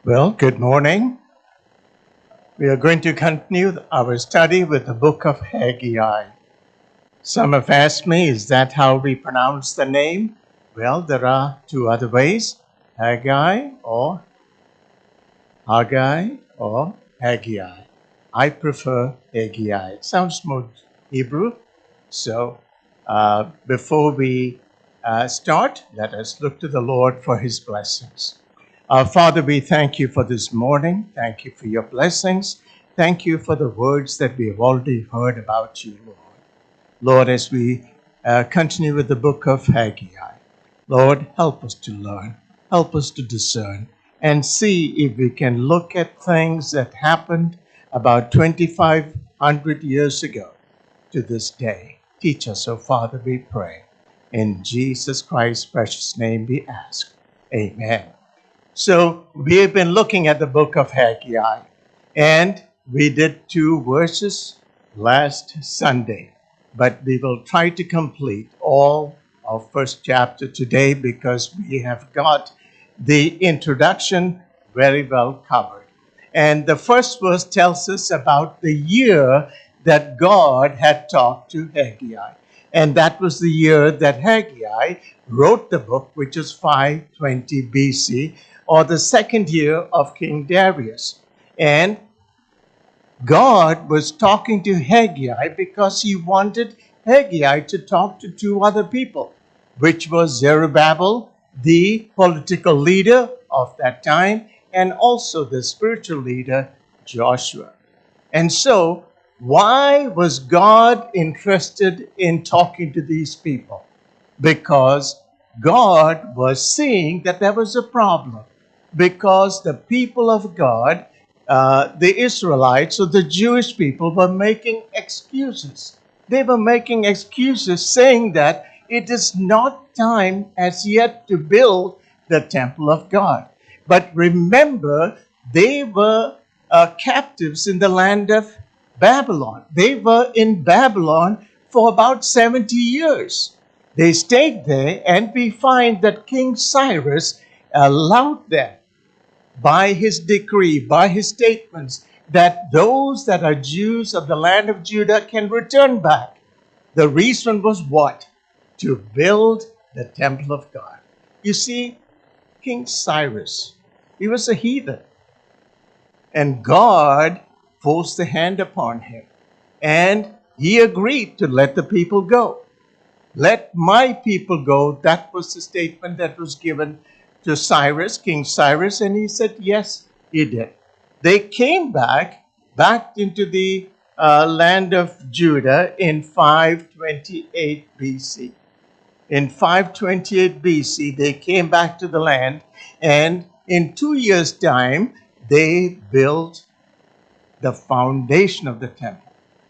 Well, good morning. We are going to continue our study with the book of Haggai. Some have asked me, is that how we pronounce the name? Well, there are two other ways, Haggai or Haggai or Haggai. I prefer Haggai. It sounds more Hebrew. So before we start, let us look to the Lord for his blessings. Our Father, we thank you for this morning. Thank you for your blessings. Thank you for the words that we have already heard about you, Lord. Lord, as we continue with the book of Haggai, Lord, help us to learn, help us to discern, and see if we can look at things that happened about 2,500 years ago to this day. Teach us, O Father, we pray. In Jesus Christ's precious name we ask. Amen. So we have been looking at the book of Haggai, and we did 2 verses last Sunday, but we will try to complete all of first chapter today because we have got the introduction very well covered. And the first verse tells us about the year that God had talked to Haggai. And that was the year that Haggai wrote the book, which is 520 BC, or the second year of King Darius. And God was talking to Haggai because he wanted Haggai to talk to 2 other people, which was Zerubbabel, the political leader of that time, and also the spiritual leader, Joshua. And so, why was God interested in talking to these people? Because God was seeing that there was a problem. Because the people of God, the Israelites or the Jewish people, were making excuses. They were making excuses saying that it is not time as yet to build the temple of God. But remember, they were captives in the land of Babylon. They were in Babylon for about 70 years. They stayed there, and we find that King Cyrus allowed them by his decree, by his statements, that those that are Jews of the land of Judah can return back. The reason was what? To build the temple of God. You see, King Cyrus, he was a heathen, and God forced the hand upon him, and he agreed to let the people go. Let my people go. That was the statement that was given to Cyrus, King Cyrus, and he said, yes, he did. They came back into the land of Judah in 528 BC. In 528 BC, they came back to the land, and in 2 years' time, they built the foundation of the temple.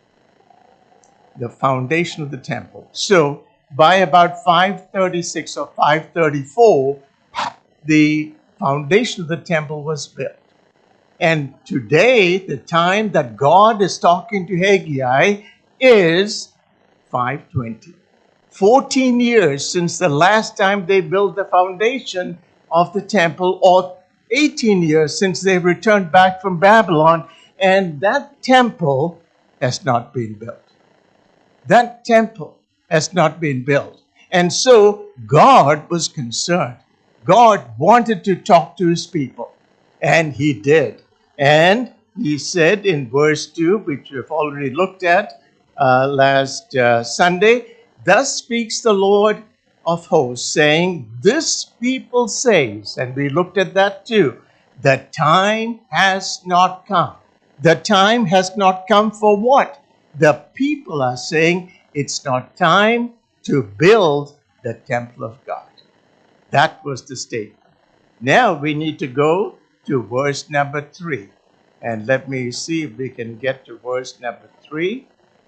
The foundation of the temple. So, by about 536 or 534, the foundation of the temple was built. And today, the time that God is talking to Haggai is 520. 14 years since the last time they built the foundation of the temple, or 18 years since they returned back from Babylon, and that temple has not been built. That temple has not been built. And so God was concerned. God wanted to talk to his people, and he did. And he said in verse 2, which we've already looked at last Sunday, thus speaks the Lord of hosts, saying, this people says, and we looked at that too, the time has not come. The time has not come for what? The people are saying it's not time to build the temple of God. That was the statement. Now we need to go to verse number 3. And let me see if we can get to verse number 3.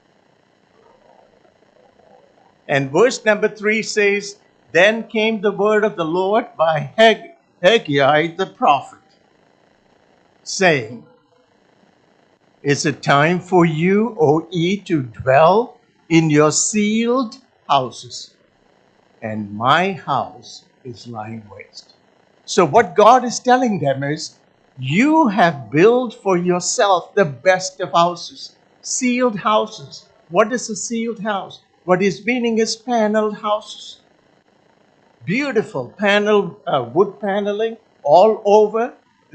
And verse number 3 says, then came the word of the Lord by Haggai the prophet, saying, is it time for you, O ye, to dwell in your sealed houses? And my house is lying waste. So what God is telling them is, You have built for yourself the best of houses, sealed houses. What is a sealed house? What is meaning is paneled houses. Beautiful panel, wood paneling all over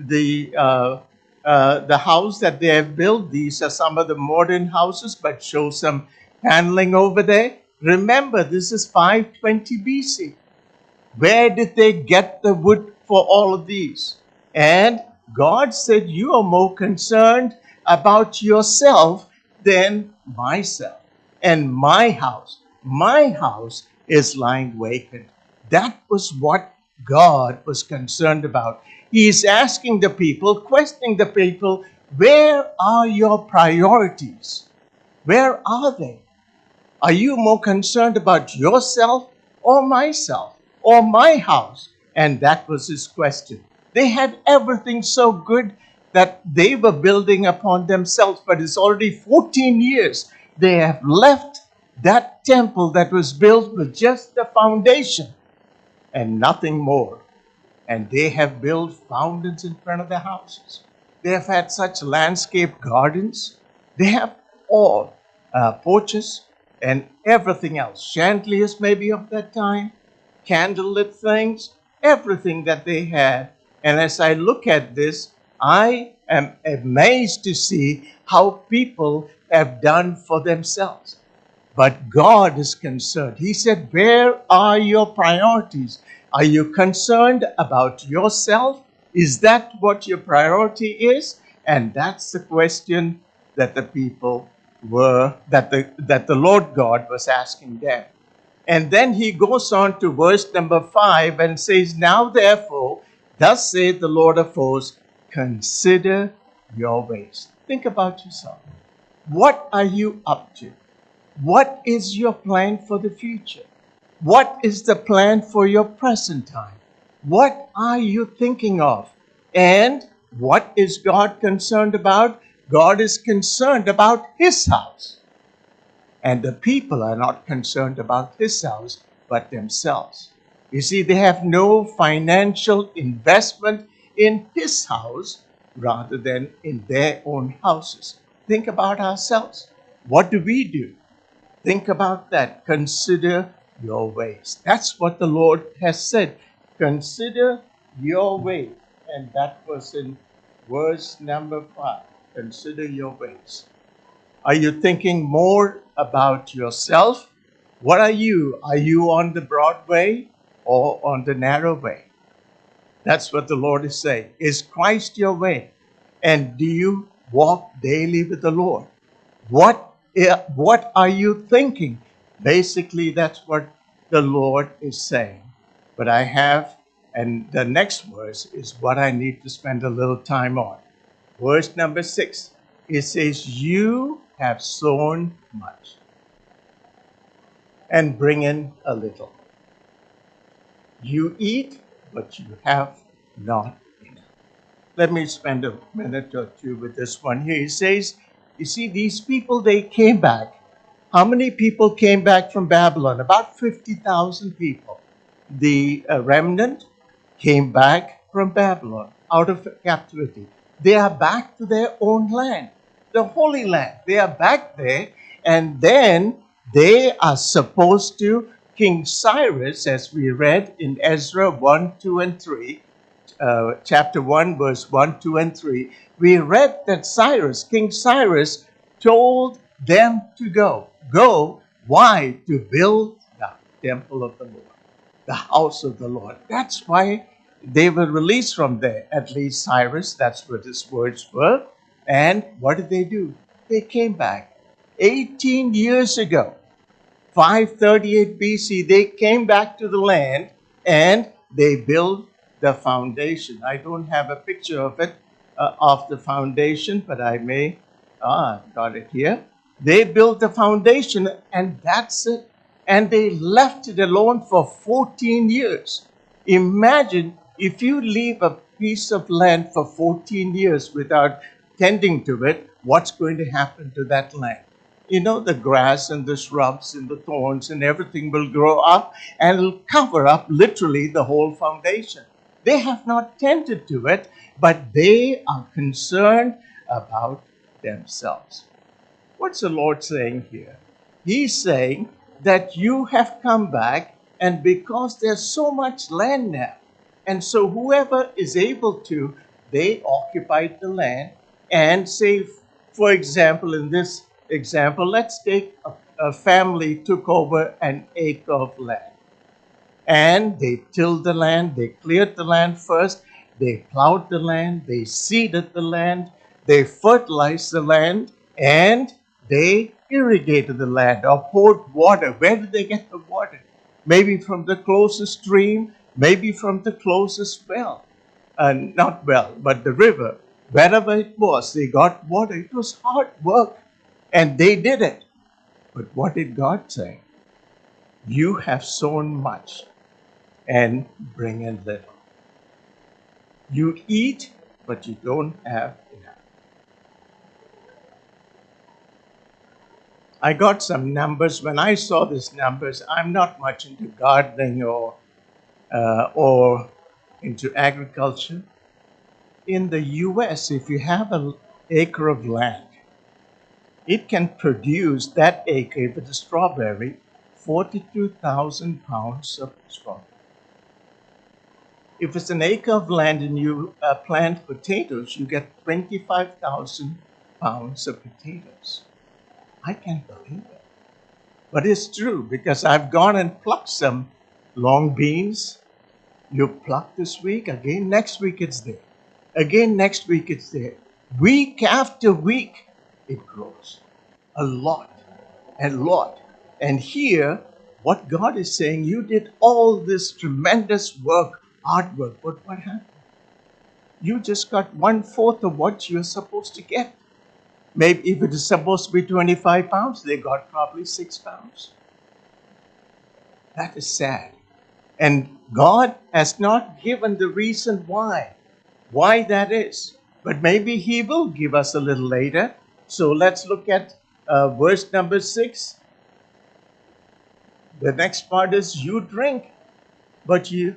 the house that they have built. These are some of the modern houses, but show some paneling over there. Remember, this is 520 BC. Where did they get the wood for all of these? And God said, you are more concerned about yourself than myself and my house. My house is lying vacant. That was what God was concerned about. He is asking the people, questioning the people, where are your priorities? Where are they? Are you more concerned about yourself or myself or my house? And that was his question. They had everything so good that they were building upon themselves, but it's already 14 years. They have left that temple that was built with just the foundation and nothing more. And they have built fountains in front of their houses. They have had such landscape gardens. They have all porches and everything else. Chandeliers, maybe of that time, candlelit things, everything that they had. And as I look at this, I am amazed to see how people have done for themselves. But God is concerned. He said, where are your priorities? Are you concerned about yourself? Is that what your priority is? And that's the question that the people were, that the Lord God was asking them. And then he goes on to verse number 5 and says, now therefore, thus saith the Lord of hosts, consider your ways. Think about yourself. What are you up to? What is your plan for the future? What is the plan for your present time? What are you thinking of? And what is God concerned about? God is concerned about his house. And the people are not concerned about his house, but themselves. You see, they have no financial investment in his house rather than in their own houses. Think about ourselves. What do we do? Think about that. Consider your ways. That's what the Lord has said. Consider your ways. And that was in verse number 5. Consider your ways. Are you thinking more about yourself? What are you? Are you on the broad way or on the narrow way? That's what the Lord is saying. Is Christ your way? And do you walk daily with the Lord? What are you thinking? Basically, that's what the Lord is saying. But I have, and the next verse is what I need to spend a little time on. Verse number 6, it says, you have sown much and bring in a little. You eat, but you have not enough. Let me spend a minute or two with this one here. He says, you see, these people, they came back. How many people came back from Babylon? About 50,000 people. The remnant came back from Babylon out of captivity. They are back to their own land, the Holy Land. They are back there, and then they are supposed to, King Cyrus, as we read in Ezra 1, 2, and 3, chapter 1, verse 1, 2, and 3, we read that King Cyrus, told them to go. Go, why? To build the temple of the Lord, the house of the Lord. That's why they were released from there. At least Cyrus, that's what his words were. And what did they do? They came back. 18 years ago, 538 BC, they came back to the land and they built the foundation. I don't have a picture of it, of the foundation, but I may. Got it here. They built the foundation and that's it. And they left it alone for 14 years. Imagine if you leave a piece of land for 14 years without tending to it, what's going to happen to that land? You know, the grass and the shrubs and the thorns and everything will grow up and it'll cover up literally the whole foundation. They have not tended to it, but they are concerned about themselves. What's the Lord saying here? He's saying that you have come back, and because there's so much land now, and so whoever is able to, they occupied the land. And say, for example, in this example, let's take a family took over an acre of land, and they tilled the land, they cleared the land first, they plowed the land, they seeded the land, they fertilized the land, and they irrigated the land or poured water. Where did they get the water? Maybe from the closest stream, maybe from the closest well. Not well, but the river. Wherever it was, they got water. It was hard work, and they did it. But what did God say? You have sown much and bring in little. You eat, but you don't have enough. I got some numbers. When I saw these numbers, I'm not much into gardening or into agriculture. In the US, if you have an acre of land, it can produce that acre, if it's a strawberry, 42,000 pounds of strawberry. If it's an acre of land and you plant potatoes, you get 25,000 pounds of potatoes. I can't believe it. But it's true, because I've gone and plucked some long beans. You pluck this week, again next week it's there. Again next week it's there. Week after week it grows. A lot, a lot. And here, what God is saying, you did all this tremendous work, hard work, but what happened? You just got 1/4 of what you're supposed to get. Maybe if it is supposed to be 25 pounds, they got probably 6 pounds. That is sad. And God has not given the reason why that is. But maybe He will give us a little later. So let's look at verse number 6. The next part is, you drink, but you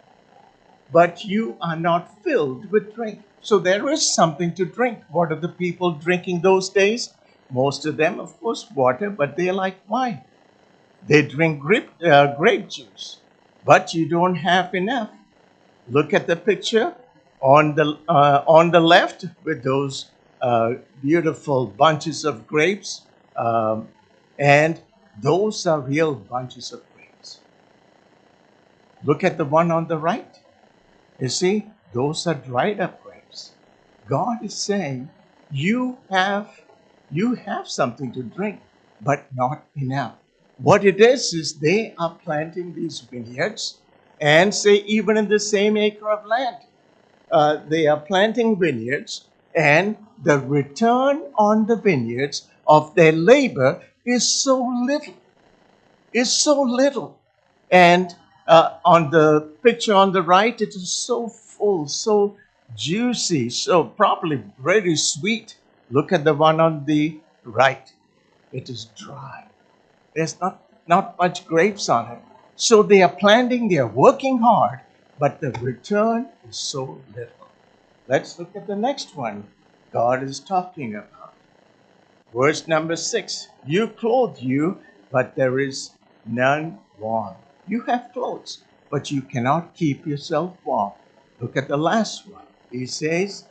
are not filled with drink. So there is something to drink. What are the people drinking those days? Most of them, of course, water, but they like wine. They drink grape juice, but you don't have enough. Look at the picture on the left with those beautiful bunches of grapes, and those are real bunches of grapes. Look at the one on the right. You see, those are dried up grapes. God is saying, you have something to drink, but not enough. What it is they are planting these vineyards, and say even in the same acre of land, they are planting vineyards, and the return on the vineyards of their labor is so little. Is so little. And on the picture on the right, it is so full, so juicy, so probably very sweet. Look at the one on the right. It is dry. There's not much grapes on it. So they are planting, they are working hard, but the return is so little. Let's look at the next one God is talking about. Verse number 6. You clothe you, but there is none warm. You have clothes, but you cannot keep yourself warm. Look at the last one. He says,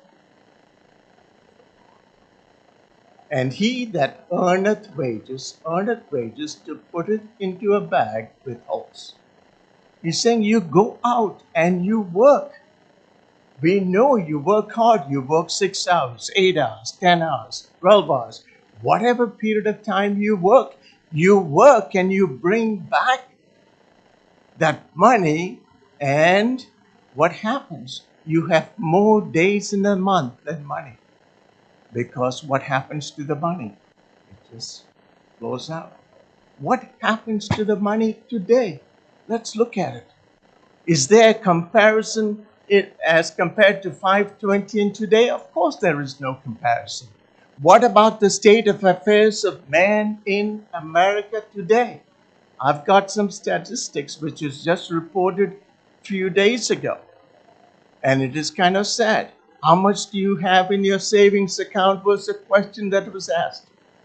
and he that earneth wages to put it into a bag with holes. He's saying you go out and you work. We know you work hard. You work 6 hours, 8 hours, 10 hours, 12 hours. Whatever period of time you work and you bring back that money, and what happens? You have more days in a month than money. Because what happens to the money? It just flows out. What happens to the money today? Let's look at it. Is there a comparison as compared to 520 and today? Of course there is no comparison. What about the state of affairs of man in America today? I've got some statistics which was just reported a few days ago. And it is kind of sad. How much do you have in your savings account was the question that was asked.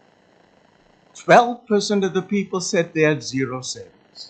12% of the people said they had zero savings.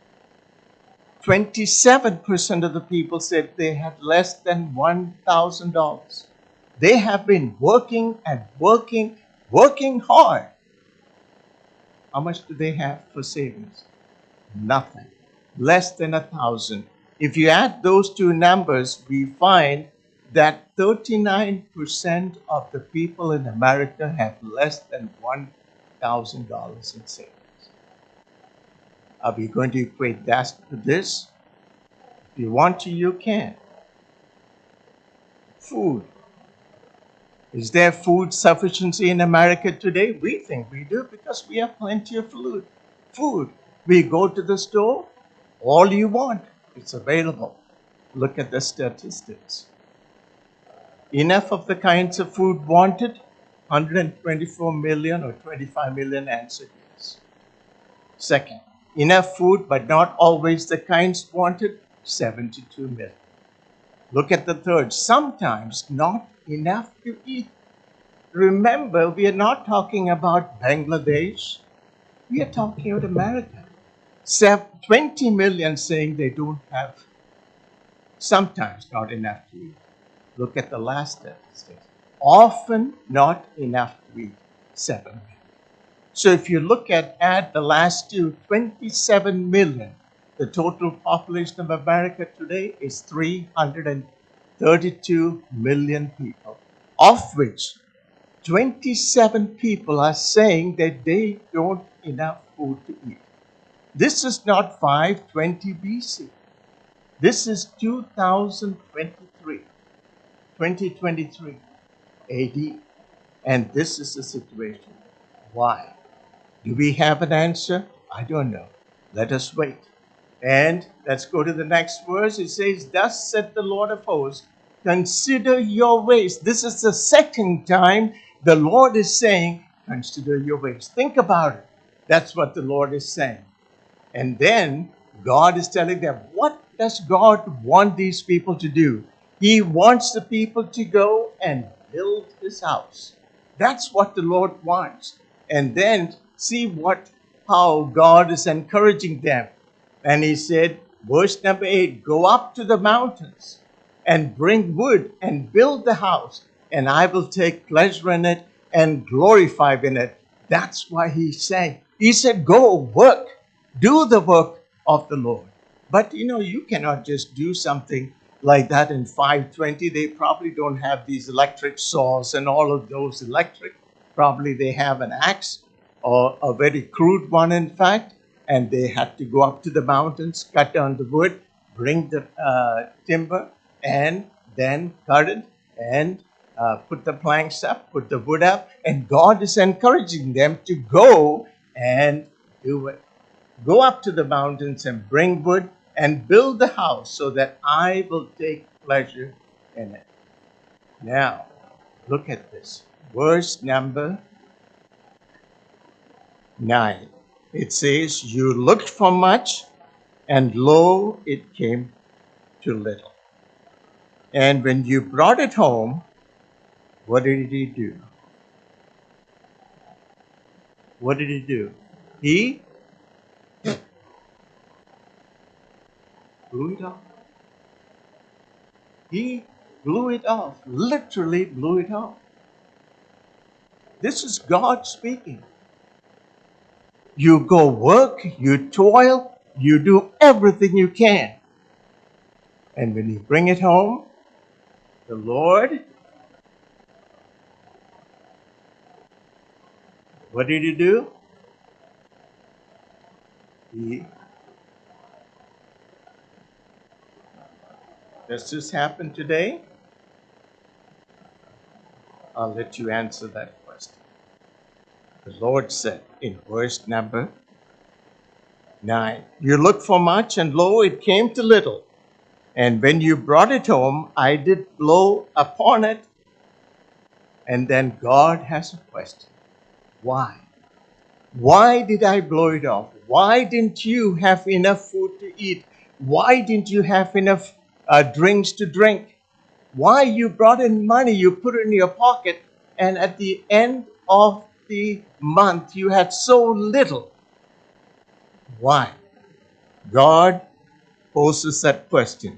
27% of the people said they had less than $1,000. They have been working and working hard. How much do they have for savings? Nothing. Less than 1,000. If you add those two numbers, we find that 39% of the people in America have less than $1,000 in savings. Are we going to equate that to this? If you want to, you can. Food. Is there food sufficiency in America today? We think we do because we have plenty of food. We go to the store, all you want, it's available. Look at the statistics. Enough of the kinds of food wanted? 124 million or 25 million answered yes. Second, enough food but not always the kinds wanted? 72 million. Look at the third, sometimes not enough to eat. Remember, we are not talking about Bangladesh. We are talking about America. 20 million saying they don't have, sometimes not enough to eat. Look at the last statistic. Often not enough to eat, 7 million. So if you look at the last two, 27 million, the total population of America today is 332 million people, of which 27 people are saying that they don't enough food to eat. This is not 520 BC. This is 2023 AD. And this is the situation. Why? Do we have an answer? I don't know. Let us wait. And let's go to the next verse. It says, thus said the Lord of hosts, consider your ways. This is the second time the Lord is saying, consider your ways. Think about it. That's what the Lord is saying. And then God is telling them, what does God want these people to do? He wants the people to go and build his house. That's what the Lord wants. And then see how God is encouraging them. And he said, verse number 8, go up to the mountains and bring wood and build the house, and I will take pleasure in it and glorify in it. That's why he's saying, he said, go work, do the work of the Lord. But you cannot just do something like that in 520. They probably don't have these electric saws and all of those electric. Probably they have an axe, or a very crude one, in fact. And they had to go up to the mountains, cut down the wood, bring the timber, and then cut it and put the planks up, put the wood up. And God is encouraging them to go and do it. Go up to the mountains and bring wood and build the house so that I will take pleasure in it. Now, look at this. Verse number 9. It says, you looked for much, and lo, it came to little. And when you brought it home, what did he do? What did he do? He blew it off. He blew it off, literally blew it off. This is God speaking. You go work, you toil, you do everything you can. And when you bring it home, the Lord, what did he do? Does this happen today? I'll let you answer that question. The Lord said in verse number 9, you looked for much, and lo, it came to little. And when you brought it home, I did blow upon it. And then God has a question. Why? Why did I blow it off? Why didn't you have enough food to eat? Why didn't you have enough drinks to drink? Why you brought in money, you put it in your pocket, and at the end of the month you had so little? Why? God poses that question.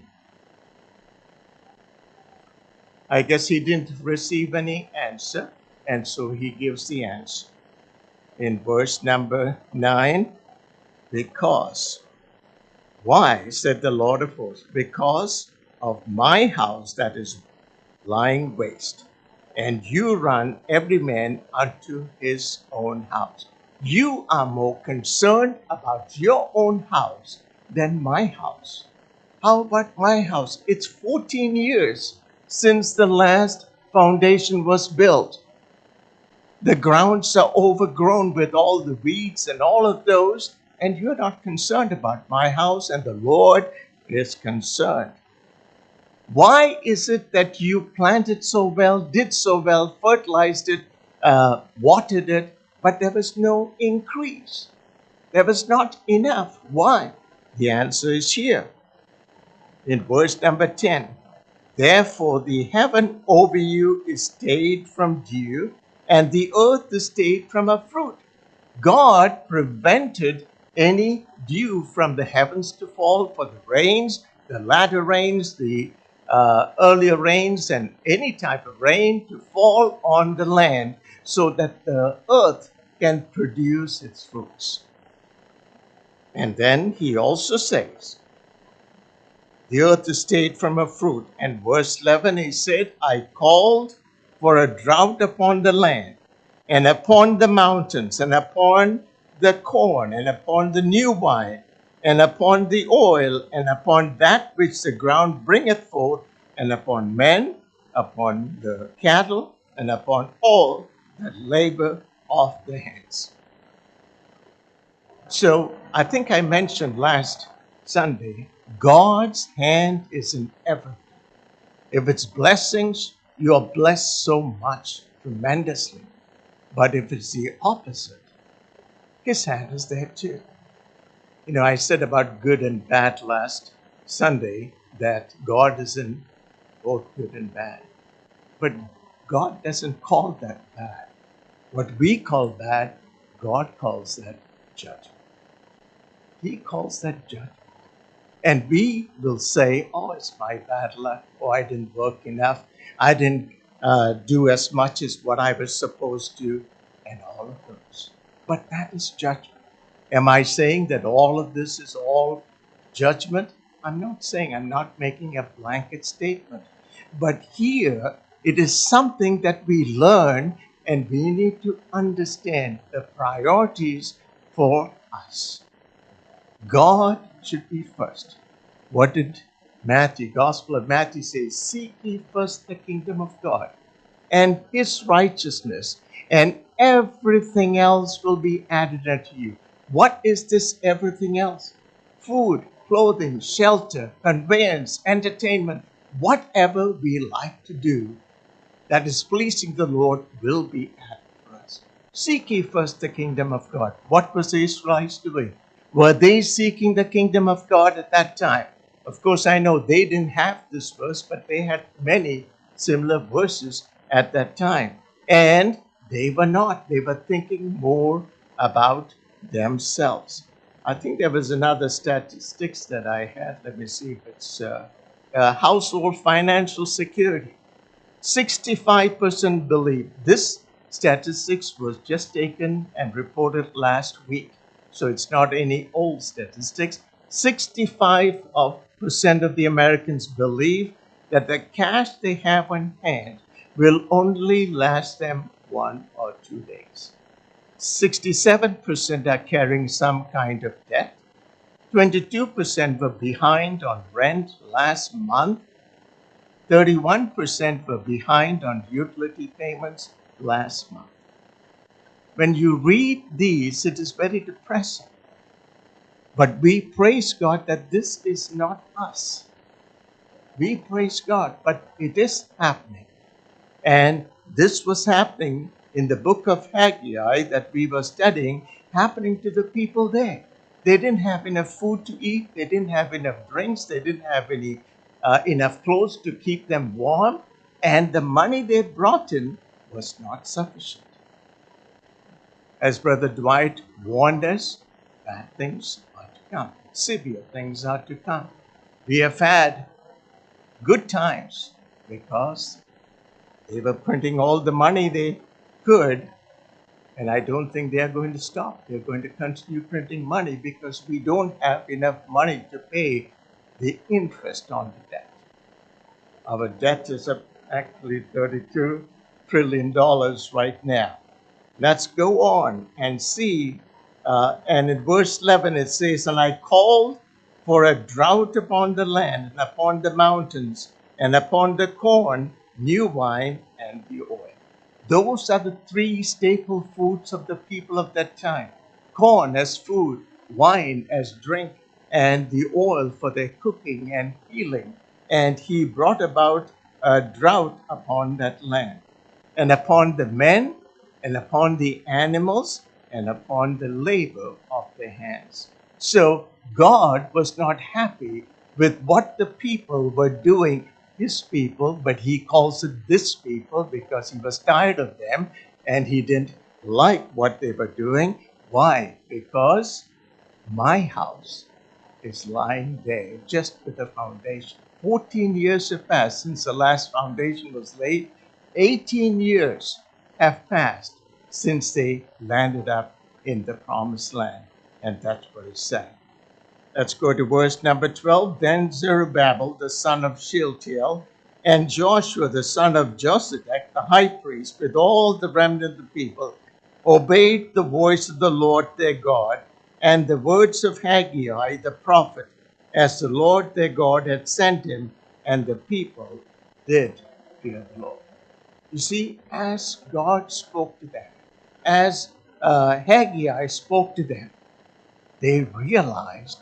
I guess he didn't receive any answer, and so he gives the answer. In verse number 9, because. Why, said the Lord of hosts? Because of my house that is lying waste, and you run every man unto his own house. You are more concerned about your own house than my house. How about my house? It's 14 years since the last foundation was built. The grounds are overgrown with all the weeds and all of those, and you're not concerned about my house, and the Lord is concerned. Why is it that you planted so well, did so well, fertilized it, watered it, but there was no increase? There was not enough. Why? The answer is here in verse number 10. Therefore, the heaven over you is stayed from dew, and the earth is stayed from her fruit. God prevented any dew from the heavens to fall for the rains, the latter rains, the earlier rains, and any type of rain to fall on the land so that the earth can produce its fruits. And then he also says, the earth is stayed from her fruit. And verse 11, he said, I called for a drought upon the land, and upon the mountains, and upon the corn, and upon the new wine, and upon the oil, and upon that which the ground bringeth forth, and upon men, upon the cattle, and upon all that labor of the hands. So I think I mentioned last Sunday, God's hand is in everything. If it's blessings, you are blessed so much, tremendously. But if it's the opposite, his hand is there too. You know, I said about good and bad last Sunday that God is in both good and bad. But God doesn't call that bad. What we call bad, God calls that judgment. He calls that judgment. And we will say, oh, it's my bad luck. Oh, I didn't work enough. I didn't do as much as what I was supposed to, and all of those. But that is judgment. Am I saying that all of this is all judgment? I'm not saying, I'm not making a blanket statement. But here, it is something that we learn, and we need to understand the priorities for us. God should be first. What did Matthew, Gospel of Matthew say? Seek ye first the kingdom of God and his righteousness, and everything else will be added unto you. What is this everything else? Food, clothing, shelter, conveyance, entertainment, whatever we like to do that is pleasing the Lord will be added for us. Seek ye first the kingdom of God. What was the Israelites doing? Were they seeking the kingdom of God at that time? Of course, I know they didn't have this verse, but they had many similar verses at that time. And they were not. They were thinking more about themselves. I think there was another statistics that I had. Let me see if it's household financial security. 65% believe. This statistics was just taken and reported last week. So it's not any old statistics. 65% of the Americans believe that the cash they have on hand will only last them 1 or 2 days. 67% are carrying some kind of debt. 22% were behind on rent last month. 31% were behind on utility payments last month. When you read these, it is very depressing. But we praise God that this is not us. We praise God, but it is happening. And this was happening in the book of Haggai that we were studying, happening to the people there. They didn't have enough food to eat. They didn't have enough drinks. They didn't have any enough clothes to keep them warm, and the money they brought in was not sufficient. As Brother Dwight warned us, bad things are to come, severe things are to come. We have had good times because they were printing all the money they could, and I don't think they are going to stop. They're going to continue printing money because we don't have enough money to pay the interest on the debt. Our debt is actually $32 trillion right now. Let's go on and see. And in verse 11 it says, "And I called for a drought upon the land and upon the mountains and upon the corn, new wine, and the oil." Those are the three staple foods of the people of that time: corn as food, wine as drink, and the oil for their cooking and healing. And he brought about a drought upon that land, and upon the men, and upon the animals, and upon the labor of their hands. So God was not happy with what the people were doing, his people, but he calls it this people because he was tired of them and he didn't like what they were doing. Why? Because my house is lying there just with a foundation. 14 years have passed since the last foundation was laid. 18 years have passed since they landed up in the promised land. And that's what it said. Let's go to verse number 12. "Then Zerubbabel, the son of Shealtiel, and Joshua, the son of Josedek, the high priest, with all the remnant of the people, obeyed the voice of the Lord their God and the words of Haggai the prophet, as the Lord their God had sent him, and the people did fear the Lord." You see, as God spoke to them, as Haggai spoke to them, they realized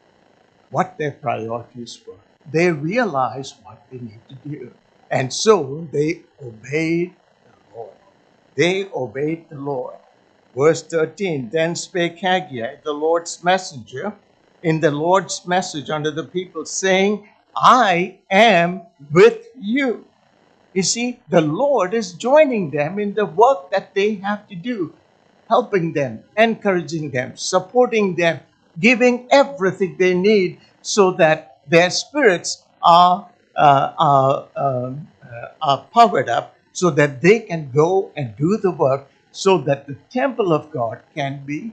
what their priorities were. They realized what they need to do. And so they obeyed the Lord. They obeyed the Lord. Verse 13, "Then spake Haggai, the Lord's messenger, in the Lord's message unto the people, saying, I am with you." You see, the Lord is joining them in the work that they have to do, helping them, encouraging them, supporting them, giving everything they need so that their spirits are powered up so that they can go and do the work so that the temple of God can be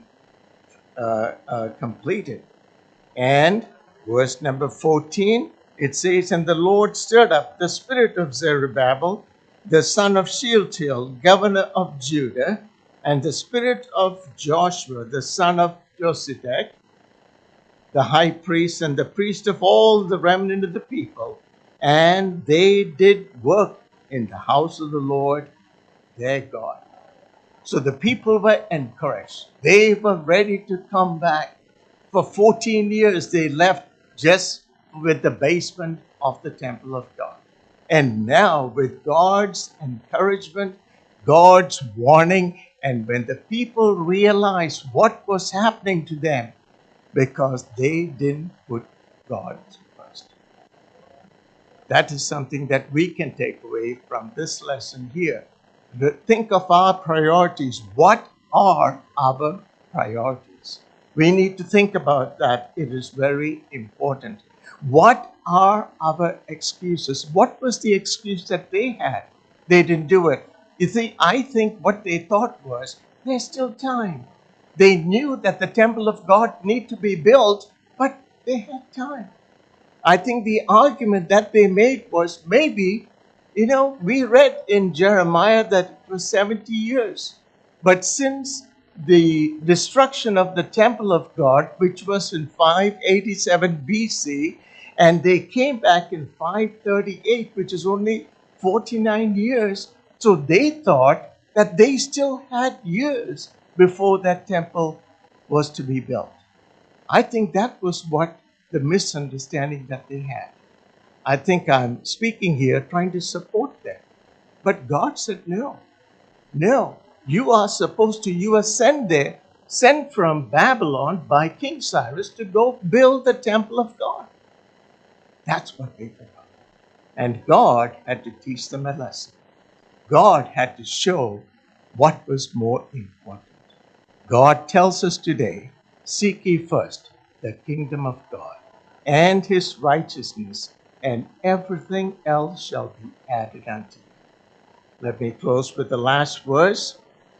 completed. And verse number 14, it says, "And the Lord stirred up the spirit of Zerubbabel, the son of Shealtiel, governor of Judah, and the spirit of Joshua, the son of Josedek, the high priest, and the priest of all the remnant of the people. And they did work in the house of the Lord their God." So the people were encouraged. They were ready to come back. For 14 years, they left just with the basement of the temple of God. And now, with God's encouragement, God's warning, and when the people realized what was happening to them because they didn't put God first. That is something that we can take away from this lesson here. Think of our priorities. What are our priorities? We need to think about that. It is very important. What are our excuses? What was the excuse that they had? They didn't do it. You see, I think what they thought was, there's still time. They knew that the temple of God need to be built, but they had time. I think the argument that they made was maybe, we read in Jeremiah that it was 70 years. But since the destruction of the temple of God, which was in 587 BC, and they came back in 538, which is only 49 years, so they thought that they still had years before that temple was to be built. I think that was what the misunderstanding that they had. I think I'm speaking here trying to support them. But God said, no, you are sent from Babylon by King Cyrus to go build the temple of God. That's what they forgot. And God had to teach them a lesson. God had to show what was more important. God tells us today, seek ye first the kingdom of God and his righteousness, and everything else shall be added unto you. Let me close with the last verse.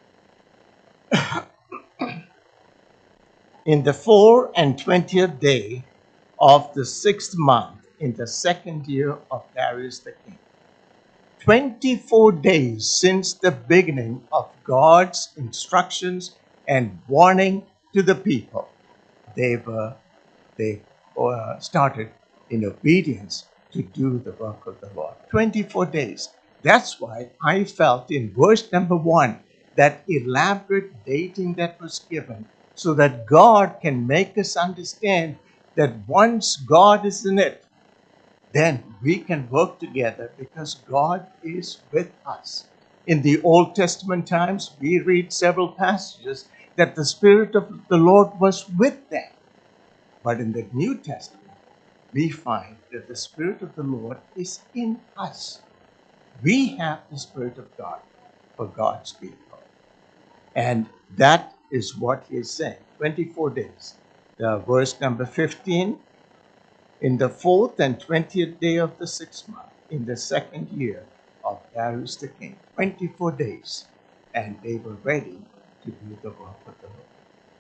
In the 24th day of the 6th month, in the 2nd year of Darius the king, 24 days since the beginning of God's instructions and warning to the people, they started in obedience to do the work of the Lord. 24 days. That's why I felt in verse number 1 that elaborate dating that was given so that God can make us understand that once God is in it, then we can work together because God is with us. In the Old Testament times, we read several passages that the Spirit of the Lord was with them. But in the New Testament, we find that the Spirit of the Lord is in us. We have the Spirit of God for God's people. And that is what he is saying. 24 days. Verse number 15, in the 4th and 20th day of the 6th month, in the 2nd year of Darius the king. 24 days. And they were ready to do the work of the Lord.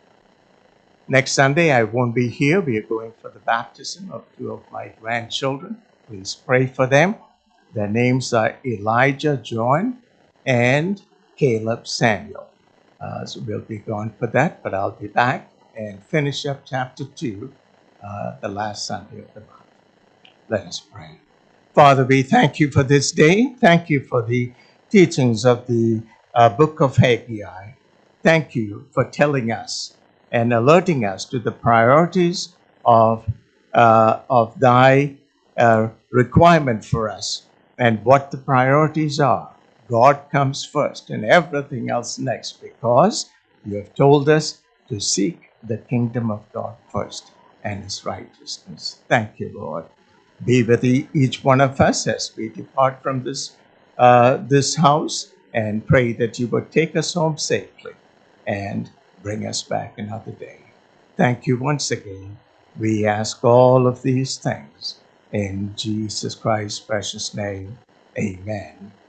Next Sunday, I won't be here. We are going for the baptism of 2 of my grandchildren. Please pray for them. Their names are Elijah John and Caleb Samuel. So we'll be gone for that, but I'll be back and finish up chapter 2 the last Sunday of the month. Let us pray. Father, we thank you for this day. Thank you for the teachings of the book of Haggai. Thank you for telling us and alerting us to the priorities of thy requirement for us and what the priorities are. God comes first and everything else next, because you have told us to seek the kingdom of God first and his righteousness. Thank you, Lord. Be with each one of us as we depart from this house, and pray that you would take us home safely and bring us back another day. Thank you once again. We ask all of these things in Jesus Christ's precious name. Amen.